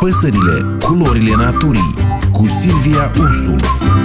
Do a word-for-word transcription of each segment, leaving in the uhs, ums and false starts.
Păsările, culorile naturii, cu Silvia Ursul.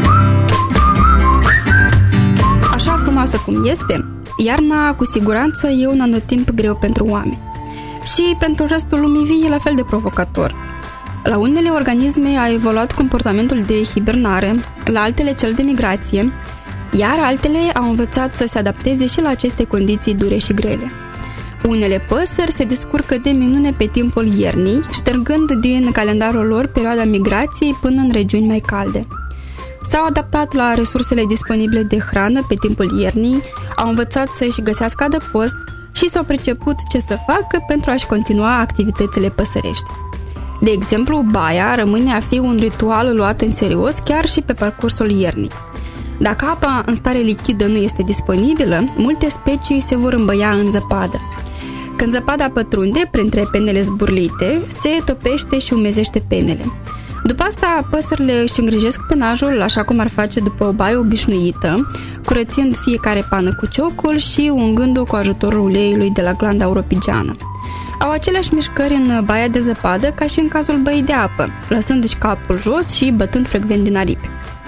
Așa frumoasă cum este, iarna cu siguranță e un anotimp greu pentru oameni. Și pentru restul lumii vii e la fel de provocator. La unele organisme a evoluat comportamentul de hibernare, la altele cel de migrație, iar altele au învățat să se adapteze și la aceste condiții dure și grele. Unele păsări se descurcă de minune pe timpul iernii, ștergând din calendarul lor perioada migrației până în regiuni mai calde. S-au adaptat la resursele disponibile de hrană pe timpul iernii, au învățat să-și găsească adăpost și s-au priceput ce să facă pentru a-și continua activitățile păsărești. De exemplu, baia rămâne a fi un ritual luat în serios chiar și pe parcursul iernii. Dacă apa în stare lichidă nu este disponibilă, multe specii se vor îmbăia în zăpadă. Când zăpada pătrunde printre penele zburlite, se topește și umezește penele. După asta, păsările își îngrijesc penajul așa cum ar face după o baie obișnuită, curățind fiecare pană cu ciocul și ungând-o cu ajutorul uleiului de la glanda auropigeană. Au aceleași mișcări în baia de zăpadă ca și în cazul băii de apă, lăsându-și capul jos și bătând frecvent din aripi.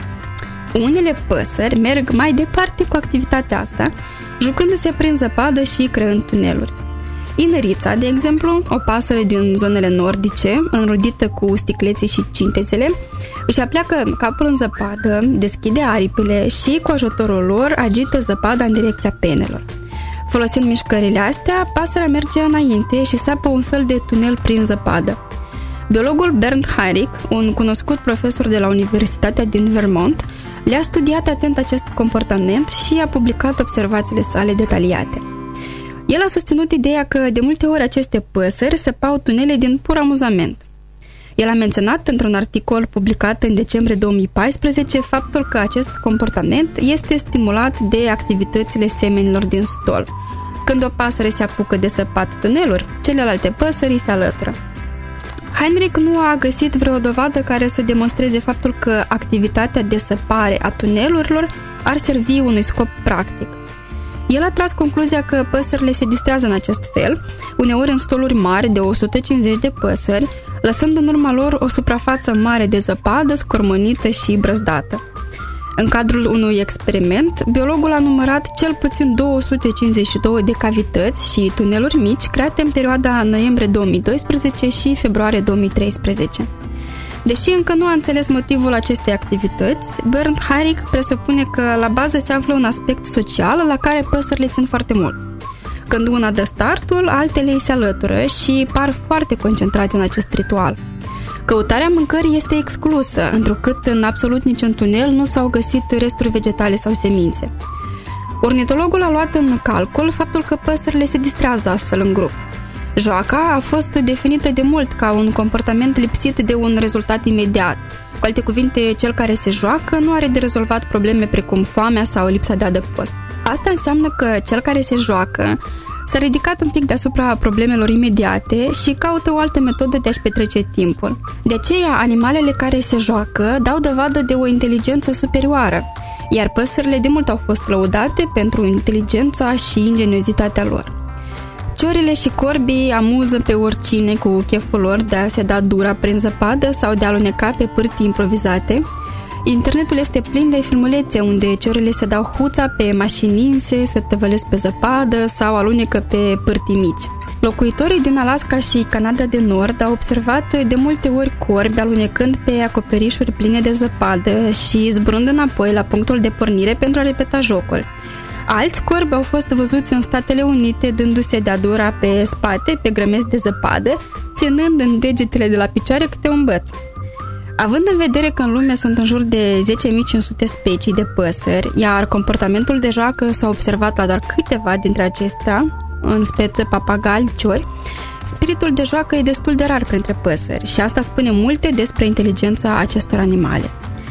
Unele păsări merg mai departe cu activitatea asta, jucându-se prin zăpadă și creând tuneluri. Inărița, de exemplu, o pasăre din zonele nordice, înrodită cu sticleții și cintezele, își apleacă capul în zăpadă, deschide aripile și, cu ajutorul lor, agită zăpada în direcția penelor. Folosind mișcările astea, pasărea merge înainte și sapă un fel de tunel prin zăpadă. Biologul Bernd Heinrich, un cunoscut profesor de la Universitatea din Vermont, le-a studiat atent acest comportament și a publicat observațiile sale detaliate. El a susținut ideea că de multe ori aceste păsări săpau tunele din pur amuzament. El a menționat într-un articol publicat în decembrie două mii paisprezece faptul că acest comportament este stimulat de activitățile semenilor din stol. Când o pasăre se apucă de săpat tuneluri, celelalte păsări se alătură. Heinrich nu a găsit vreo dovadă care să demonstreze faptul că activitatea de săpare a tunelurilor ar servi unui scop practic. El a tras concluzia că păsările se distrează în acest fel, uneori în stoluri mari de o sută cincizeci de păsări, lăsând în urma lor o suprafață mare de zăpadă, scormonită și brăzdată. În cadrul unui experiment, biologul a numărat cel puțin două sute cincizeci și două de cavități și tuneluri mici create în perioada noiembrie două mii doisprezece și februarie două mii treisprezece. Deși încă nu a înțeles motivul acestei activități, Bernd Heinrich presupune că la bază se află un aspect social la care păsările țin foarte mult. Când una dă startul, altele îi se alătură și par foarte concentrate în acest ritual. Căutarea mâncării este exclusă, întrucât în absolut niciun tunel nu s-au găsit resturi vegetale sau semințe. Ornitologul a luat în calcul faptul că păsările se distrează astfel în grup. Joaca a fost definită de mult ca un comportament lipsit de un rezultat imediat. Cu alte cuvinte, cel care se joacă nu are de rezolvat probleme precum foamea sau lipsa de adăpost. Asta înseamnă că cel care se joacă s-a ridicat un pic deasupra problemelor imediate și caută o altă metodă de a-și petrece timpul. De aceea, animalele care se joacă dau dovadă de o inteligență superioară, iar păsările de mult au fost lăudate pentru inteligența și ingeniozitatea lor. Ciorile și corbii amuză pe oricine cu cheful lor de a se da dura prin zăpadă sau de a aluneca pe pârtii improvizate. Internetul este plin de filmulețe unde ciorile se dau huța pe mașini inse, se tăvălesc pe zăpadă sau alunecă pe pârtii mici. Locuitorii din Alaska și Canada de Nord au observat de multe ori corbi alunecând pe acoperișuri pline de zăpadă și zburând înapoi la punctul de pornire pentru a repeta jocul. Alți corbi au fost văzuți în Statele Unite dându-se de-a dura pe spate, pe grămezi de zăpadă, ținând în degetele de la picioare câte un băț. Având în vedere că în lume sunt în jur de zece mii cinci sute specii de păsări, iar comportamentul de joacă s-a observat la doar câteva dintre acestea, în speță papagali, ciori, spiritul de joacă e destul de rar printre păsări și asta spune multe despre inteligența acestor animale.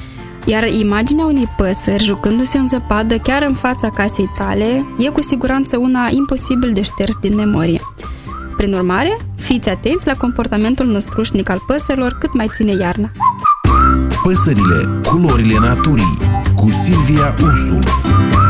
Iar imaginea unei păsări jucându-se în zăpadă chiar în fața casei tale e cu siguranță una imposibil de șters din memorie. Prin urmare, fiți atenți la comportamentul năstrușnic al păsărilor cât mai ține iarna. Păsările, culorile naturii, cu Silvia Ursul.